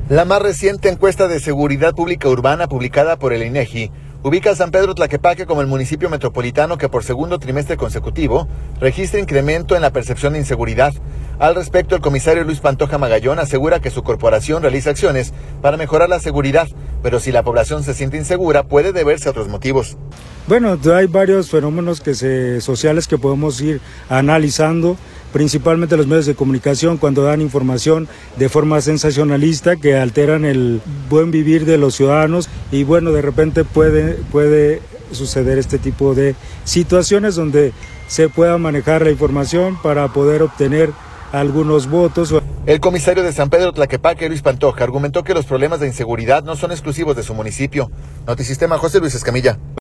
La más reciente encuesta de seguridad pública urbana publicada por el INEGI ubica a San Pedro Tlaquepaque como el municipio metropolitano que por segundo trimestre consecutivo registra incremento en la percepción de inseguridad. Al respecto, el comisario Luis Pantoja Magallón asegura que su corporación realiza acciones para mejorar la seguridad, pero si la población se siente insegura puede deberse a otros motivos. Bueno, hay varios fenómenos sociales que podemos ir analizando, principalmente los medios de comunicación cuando dan información de forma sensacionalista que alteran el buen vivir de los ciudadanos y bueno, de repente puede suceder este tipo de situaciones donde se pueda manejar la información para poder obtener algunos votos. El comisario de San Pedro Tlaquepaque, Luis Pantoja, argumentó que los problemas de inseguridad no son exclusivos de su municipio. Notisistema, José Luis Escamilla.